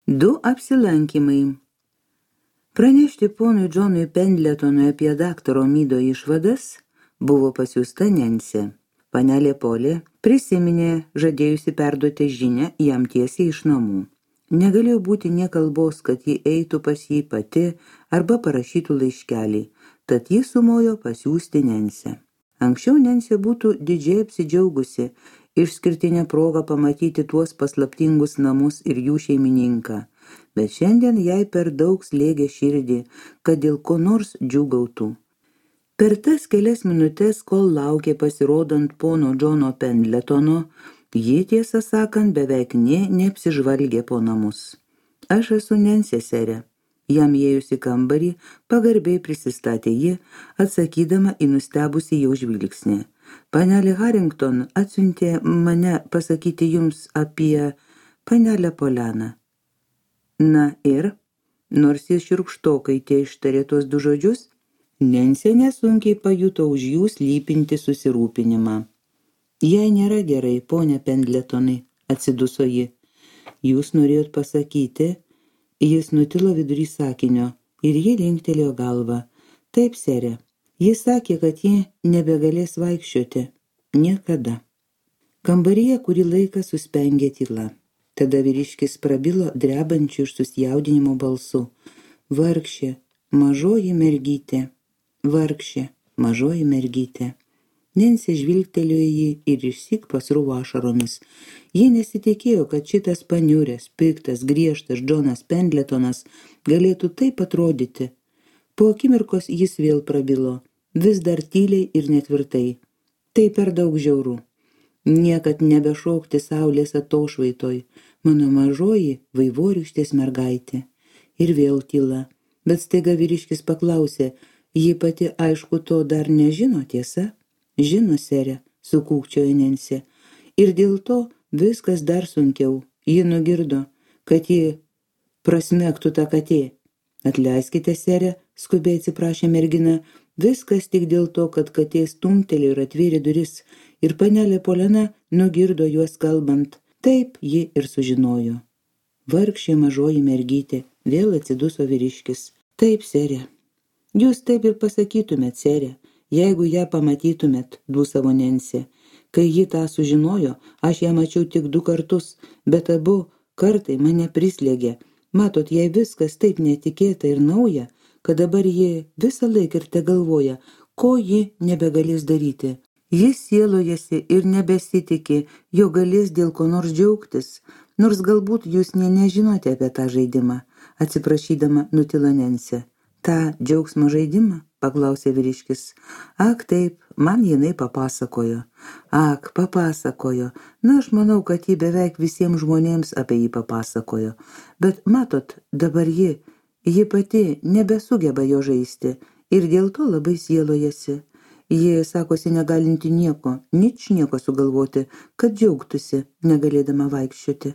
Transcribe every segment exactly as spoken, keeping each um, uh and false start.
Du apsilankymai. Pranešti ponui Džonui Pendletonui apie daktaro Mido išvadas buvo pasiųsta Nensė. Panelė Polė prisiminė žadėjusi perduoti žinią jam tiesiai iš namų. Negalėjo būti nė kalbos, kad ji eitų pas jį pati arba parašytų laiškelį, tad ji sumojo pasiųsti Nensę. Anksčiau Nensė būtų didžiai apsidžiaugusi išskirtinę progą pamatyti tuos paslaptingus namus ir jų šeimininką, bet šiandien jai per daug slėgė širdį, kad dėl ko nors džiūgautų. Per tas kelias minutės, kol laukė pasirodant pono Džono Pendletono, ji, tiesą sakant, beveik nė neapsižvalgė po namus. Aš esu Nensė, sere. Jam įėjus į kambarį, pagarbiai prisistatė ji, atsakydama į nustebusi jau žvilgsnį. Panelė Harrington atsiuntė mane pasakyti jums apie panelę Poleną. Na ir, nors jis šiurkštokai tie ištarė tuos du žodžius, Nensė nesunkiai pajuto už jų slypinti susirūpinimą. Jei nėra gerai, ponia Pendletonai, atsiduso ji. Jūs norėjot pasakyti, jis nutilo vidury sakinio ir ji linktelėjo galvą. Taip, sere. Jis sakė, kad ji nebegalės vaikščioti. Niekada. Kambaryje kurį laiką suspengė tyla. Tada vyriškis prabilo drebančiu iš susijaudinimo balsu. Vargšė, mažoji mergytė. Vargšė, mažoji mergytė. Nensė žvilgtelėjo jį ir išsyk pasruvo ašaromis. Ji nesitikėjo, kad šitas paniuręs, piktas, griežtas Džonas Pendletonas galėtų taip atrodyti. Po akimirkos jis vėl prabilo, vis dar tyliai ir netvirtai. Tai per daug žiauru. Niekad nebešokti saulės atošvaitoj, mano mažoji vaivorykštės mergaitė. Ir vėl tyla, bet staiga vyriškis paklausė, ji pati aišku to dar nežino, tiesa? Žino, sere, sukūkčiojo Nensė. Ir dėl to viskas dar sunkiau. Ji nugirdo, kad ji prasmegtų tą katė. Atleiskite, sere, skubiai atsiprašė mergina, viskas tik dėl to, kad katė stumtelėjo ir atvėrė duris, ir panelė Polena nugirdo juos kalbant. Taip ji ir sužinojo. Vargšė mažoji mergytė, vėl atsiduso vyriškis. Taip, sere. Jūs taip ir pasakytumėt, sere, jeigu ją pamatytumėt, dūsavo Nensė. Kai ji tą sužinojo, aš ją mačiau tik du kartus, bet abu kartai mane prislėgė. Matot, jai viskas taip netikėta ir nauja, kad dabar ji visą laiką ir te galvoja, ko ji nebegalės daryti. Jis sielojasi ir nebesitikė, jo galės dėl ko nors džiaugtis, nors galbūt jūs nė nežinote apie tą žaidimą, atsiprašydama nutilo Nensė. Ta džiaugsmo žaidimą? Paklausė vyriškis. Ak, taip, man jinai papasakojo. Ak, papasakojo. Na, aš manau, kad ji beveik visiems žmonėms apie jį papasakojo. Bet matot, dabar ji, ji pati nebesugeba jo žaisti ir dėl to labai sielojasi. Ji sakosi negalinti nieko, nič nieko sugalvoti, kad džiaugtųsi, negalėdama vaikščioti.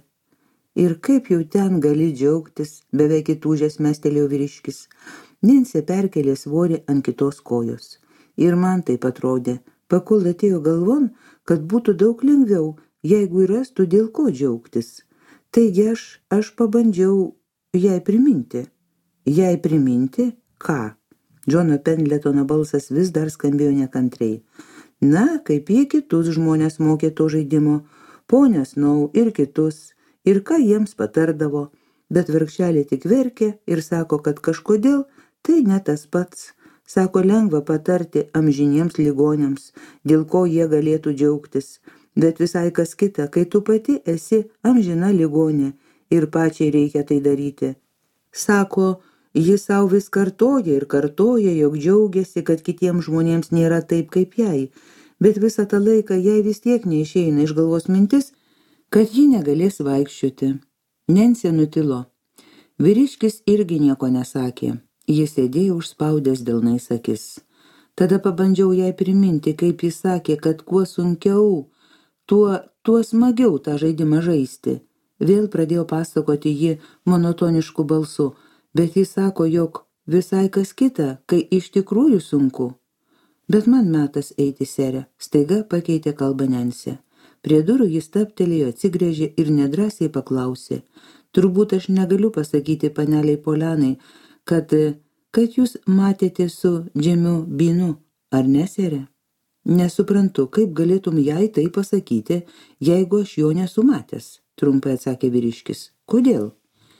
Ir kaip jau ten gali džiaugtis, beveik įtūžęs mestelėjo vyriškis. Nensė perkelė svorį ant kitos kojos. Ir man taip atrodė, pakol atėjo galvon, kad būtų daug lengviau, jeigu rastų dėl ko džiaugtis. Taigi aš, aš pabandžiau jai priminti. Jai priminti? Ką? Džono Pendletono balsas vis dar skambėjo nekantriai. Na, kaip jie kitus žmonės mokė to žaidimo, ponę Snow ir kitus, ir ką jiems patardavo, bet vargšelė tik verkė ir sako, kad kažkodėl tai ne tas pats. Sako, lengva patarti amžiniems ligoniams, dėl ko jie galėtų džiaugtis, bet visai kas kita, kai tu pati esi amžina ligonė ir pačiai reikia tai daryti. Sako, jis sau vis kartoja ir kartoja, jog džiaugiasi, kad kitiems žmonėms nėra taip kaip jai, bet visą tą laiką jai vis tiek neišeina iš galvos mintis, kad ji negalės vaikščioti. Nensė nutilo. Vyriškis irgi nieko nesakė. Jis sėdėjo užspaudęs delnais akis. Tada pabandžiau jai priminti, kaip jis sakė, kad kuo sunkiau, tuo, tuo smagiau tą žaidimą žaisti. Vėl pradėjo pasakoti ji monotonišku balsu, bet jis sako, jog visai kas kita, kai iš tikrųjų sunku. Bet man metas eiti, sere, staiga pakeitė kalbą Nensė. Prie durų jis stabtelėjo, atsigręžė ir nedrąsiai paklausė. Turbūt aš negaliu pasakyti paneliai Polianai, kad, kad jūs matėte su Džemiu Bynu, ar ne, sere? Nesuprantu, kaip galėtum jai tai pasakyti, jeigu aš jo nesu matęs, trumpai atsakė vyriškis. Kodėl?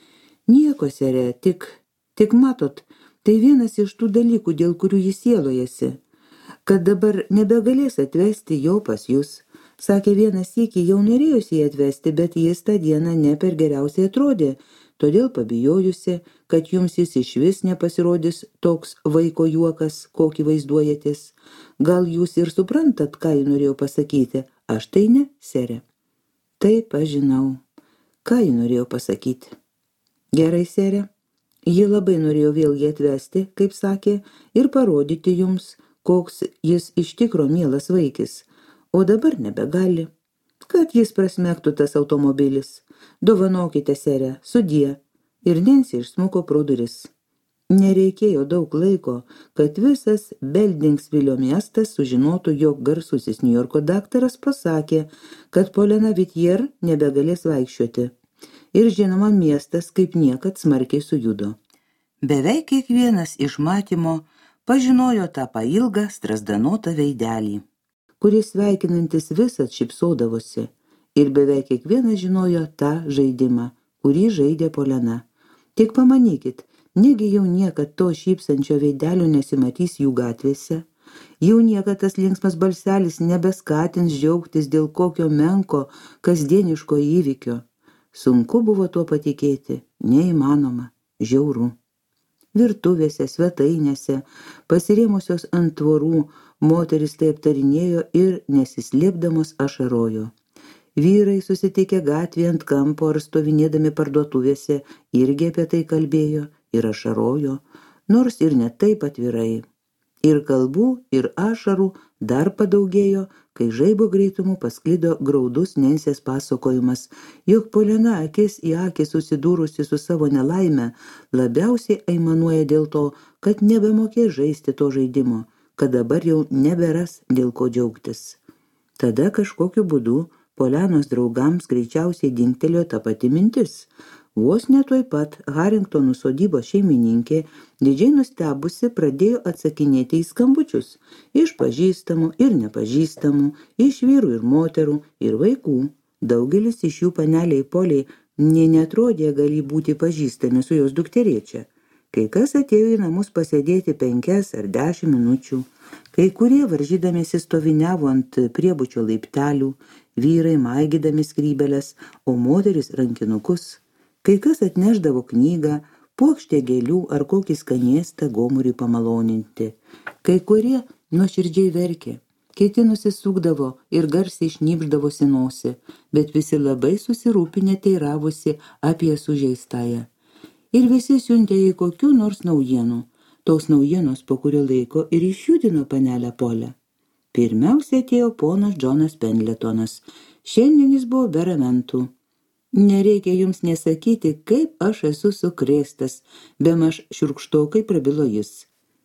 Nieko, sere, tik, tik matot, tai vienas iš tų dalykų, dėl kurių jis sielojasi, kad dabar nebegalės atvesti jo pas jūs. Sakė, vienas sykį jau norėjusi jį atvesti, bet jis tą dieną ne per geriausiai atrodė, todėl pabijojusi, kad jums jis išvis nepasirodys toks vaiko juokas, kokį vaizduojatės. Gal jūs ir suprantat, ką jį norėjo pasakyti? Aš tai ne, sere. Taip, aš žinau. Ką jį norėjo pasakyti? Gerai, sere. Ji labai norėjo vėl jį atvesti, kaip sakė, ir parodyti jums, koks jis iš tikro mielas vaikis. O dabar nebegali. Kad jis prasmegtų tas automobilis. Dovanokite, sere, sudie. Ir Nancy išsmuko pro duris. Nereikėjo daug laiko, kad visas Beldingsvilio miestas sužinotų, jog garsusis Niujorko daktaras pasakė, kad Polena Whittier nebegalės vaikščioti. Ir žinoma, miestas kaip niekad smarkiai sujudo. Beveik kiekvienas iš matymo pažinojo tą pailgą strazdanotą veidelį, kuris sveikinantis visat šypsodavosi, ir beveik kiekvienas žinojo tą žaidimą, kurį žaidė Polena. Tik pamanykit, negi jau niekad to šypsančio veidelio nesimatys jų gatvėse, jau niekad tas linksmas balselis nebeskatins džiaugtis dėl kokio menko kasdieniško įvykio. Sunku buvo tuo patikėti, neįmanoma, žiauru. Virtuvėse, svetainėse, pasirėmusios ant tvorų, moteris tai aptarinėjo ir nesislėpdamos ašarojo. Vyrai susitikę gatvėje ant kampo ar stovinėdami parduotuvėse irgi apie tai kalbėjo ir ašarojo, nors ir ne taip atvirai. Ir kalbų, ir ašarų dar padaugėjo, kai žaibo greitumu pasklido graudus Nensės pasakojimas, jog Polena akis į akį susidūrusi su savo nelaime labiausiai aimanuoja dėl to, kad nebemokė žaisti to žaidimo, kad dabar jau neberas dėl ko džiaugtis. Tada kažkokiu būdu Polenos draugams greičiausiai dingtelėjo ta pati mintis. Vos ne tuoj pat Haringtonų sodybos šeimininkė, didžiai nustebusi, pradėjo atsakinėti į skambučius iš pažįstamų ir nepažįstamų, iš vyrų ir moterų ir vaikų. Daugelis iš jų paneliai Poliai nė netrodė galį būti pažįstami su jos dukterėčia. Kai kas atėjo į namus pasėdėti penkias ar dešimt minučių, kai kurie varžydamiesi stoviniavo ant priebučio laiptelių, vyrai maigydami skrybelės, o moteris rankinukus. Kai kas atneždavo knygą, puokštę gėlių ar kokį skanėstą gomuriui pamaloninti. Kai kurie nuoširdžiai verkė, kiti nusisukdavo ir garsiai šnypšdavosi nosį, bet visi labai susirūpinę teiravosi apie sužeistąją. Ir visi siuntė į kokių nors naujienų. Tos naujienos po kurio laiko ir išjudino panelę Polę. Pirmiausia atėjo ponas Džonas Pendletonas. Šiandien jis buvo be ramentų. Nereikia jums nesakyti, kaip aš esu sukrėstas, bemaž šiurkštokai prabilo jis.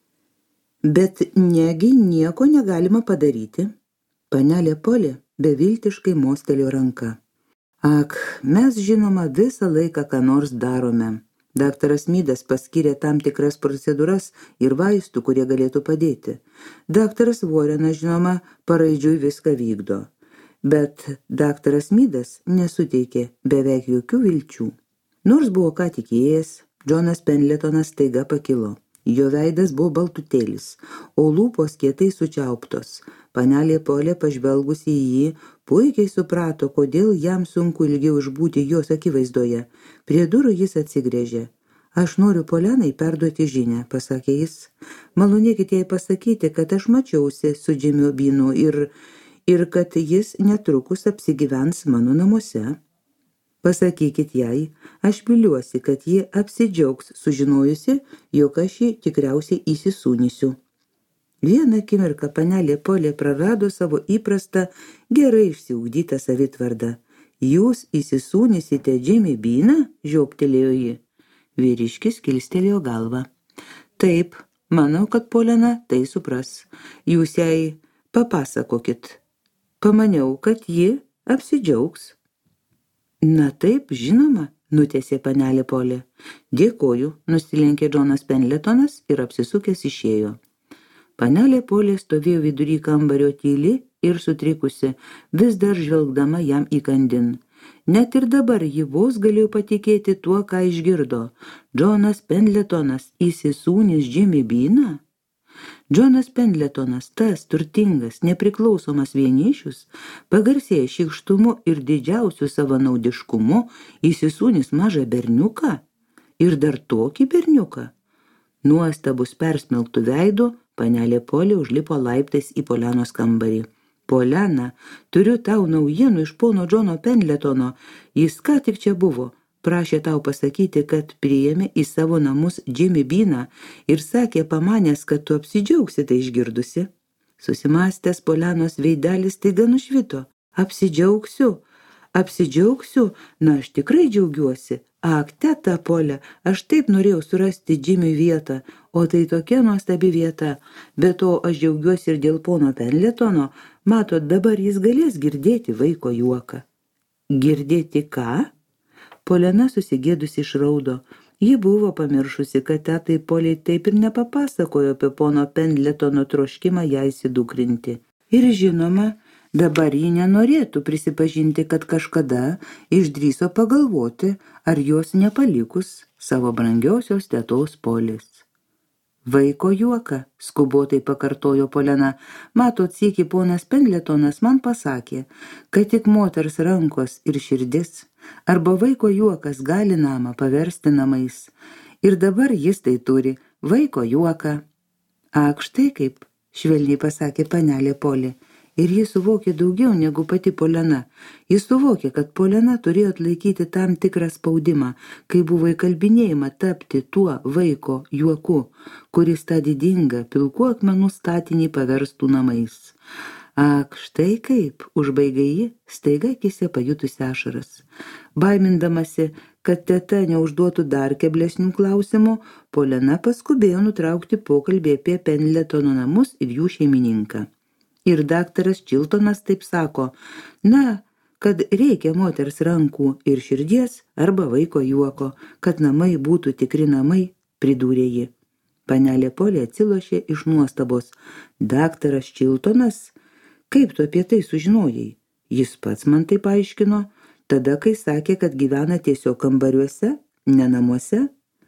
Bet negi nieko negalima padaryti. Panelė Polė beviltiškai mostelėjo ranka. Ak, mes žinoma visą laiką ką nors darome. Daktaras Mydas paskyrė tam tikras procedūras ir vaistų, kurie galėtų padėti. Daktaras Vorenas, žinoma, paraidžiui viską vykdo. Bet daktaras Mydas nesuteikė beveik jokių vilčių. Nors buvo ką tikėjęs, Džonas Pendletonas staiga pakilo. Jo veidas buvo baltutėlis, o lūpos kietai sučiauptos. Panelė Polė, pažvelgusi į jį, puikiai suprato, kodėl jam sunku ilgiau išbūti jos akivaizdoje. Prie durų jis atsigręžė. Aš noriu Polenai perduoti žinią, pasakė jis. Malonėkit jai pasakyti, kad aš mačiausi su Džemiu Bynu ir, ir kad jis netrukus apsigyvens mano namuose. Pasakykit jai, aš viliuosi, kad ji apsidžiaugs sužinojusi, jog aš jį tikriausiai įsisūnysiu. Vieną akimirką panelė Polė prarado savo įprastą, gerai išsiugdytą savitvardą. Jūs įsisūnysite Džemį Byną, žioptelėjo ji. Vyriškis kilstelėjo galvą. Taip, manau, kad Polena tai supras. Jūs jai papasakokit. Pamaniau, kad ji apsidžiaugs. Na taip, žinoma, nutęsė panelė Polė. Dėkoju, nusilenkė Džonas Pendletonas ir apsisukęs išėjo. Panelė Polė stovėjo vidury kambario tyli ir sutrikusi, vis dar žvelgdama jam įkandin. Net ir dabar ji vos galėjo patikėti tuo, ką išgirdo. Džonas Pendletonas įsisūnys Jimmy Beaną? Džonas Pendletonas, tas turtingas, nepriklausomas vienišius, pagarsėjęs šykštumu ir didžiausiu savanaudiškumu, įsisūnys mažą berniuką? Ir dar tokį berniuką? Nuostabus persmelktų veidu, panelė Polė užlipo laiptais į Polianos kambarį. Poliana, turiu tau naujienų iš pono Džono Pendletono. Jis ką tik čia buvo. Prašė tau pasakyti, kad priėmė į savo namus Jimmy Beaną ir sakė pamanęs, kad tu apsidžiaugsi tai išgirdusi. Susimąstęs, Polianos veidelis staiga nušvito. Apsidžiaugsiu, apsidžiaugsiu, na aš tikrai džiaugiuosi. Ak, teta Polė, aš taip norėjau surasti Jimmy vietą, o tai tokia nuostabi vieta. Be to aš džiaugiuosi ir dėl pono Pendletono. Matot, dabar jis galės girdėti vaiko juoką. Girdėti ką? Poliana susigėdusi išraudo. Ji buvo pamiršusi, kad tetai Polei taip ir nepapasakojo apie pono Pendletono troškimą ją įsidukrinti. Ir žinoma, dabar ji nenorėtų prisipažinti, kad kažkada išdrįso pagalvoti, ar jos nepalikus savo brangiosios tetos Polės. Vaiko juoką, skubotai pakartojo Poliana. Matot, sykį ponas Pendletonas man pasakė, kad tik moters rankos ir širdis arba vaiko juokas gali namą paversti namais. Ir dabar jis tai turi, vaiko juoką. Ak, štai kaip, švelniai pasakė panelė Polė. Ir jis suvokė daugiau negu pati Poliana. Jis suvokė, kad Poliana turėjo atlaikyti tam tikrą spaudimą, kai buvo įkalbinėjama tapti tuo vaiko juoku, kuris tą didingą pilkų akmenų statinį paverstų namais. Ak, štai kaip, užbaigė ji, staiga akise pajutusi ašaras. Baimindamasi, kad teta neužduotų dar keblesnių klausimų, Poliana paskubėjo nutraukti pokalbį apie Pendletono namus ir jų šeimininką. Ir daktaras Chiltonas taip sako, na, kad reikia moters rankų ir širdies arba vaiko juoko, kad namai būtų tikri namai, pridūrė ji. Panelė Polė atsilošė iš nuostabos. Daktaras Chiltonas? Kaip tu apie tai sužinojai? Jis pats man tai paaiškino, tada, kai sakė, kad gyvena tiesiog kambariuose, ne namuose.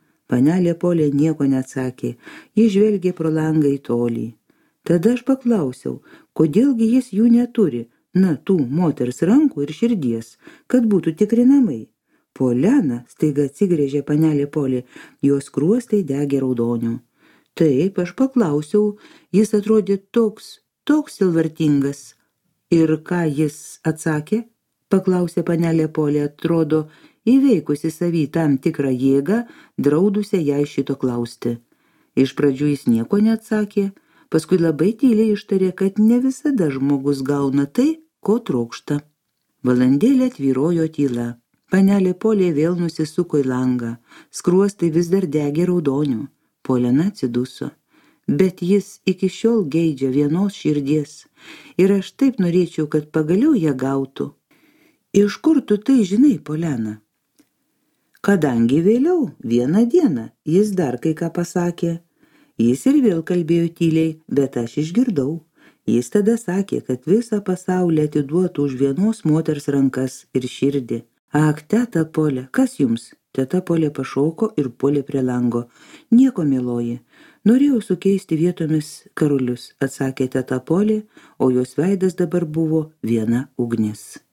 Panelė Polė nieko neatsakė, ji žvelgė pro langą į tolį. Tada aš paklausiau, kodėlgi jis jų neturi, na, tų moters rankų ir širdies, kad būtų tikri namai. Poliana, staiga atsigrėžė panelė Polė, jos skruostai degė raudoniu. Taip, aš paklausiau, jis atrodė toks, toks silvartingas. Ir ką jis atsakė? Paklausė panelė Polė, atrodo, įveikusi savį tam tikrą jėgą, draudusią jai šito klausti. Iš pradžių jis nieko neatsakė, paskui labai tyliai ištarė, kad ne visada žmogus gauna tai, ko trokšta. Valandėlę tvyrojo tyla. Panelė Polė vėl nusisuko į langą. Skruostai vis dar degė raudoniu. Poliana atsiduso. Bet jis iki šiol geidžia vienos širdies. Ir aš taip norėčiau, kad pagaliau ją gautų. Iš kur tu tai žinai, Poliana? Kadangi vėliau, vieną dieną, jis dar kai ką pasakė. Jis ir vėl kalbėjo tyliai, bet aš išgirdau. Jis tada sakė, kad visą pasaulį atiduotų už vienos moters rankas ir širdį. Ak, teta Polė, kas jums? Teta Polė pašoko ir puolė prie lango. Nieko, mieloji. Norėjau sukeisti vietomis karulius, atsakė teta Polė, o jos veidas dabar buvo viena ugnis.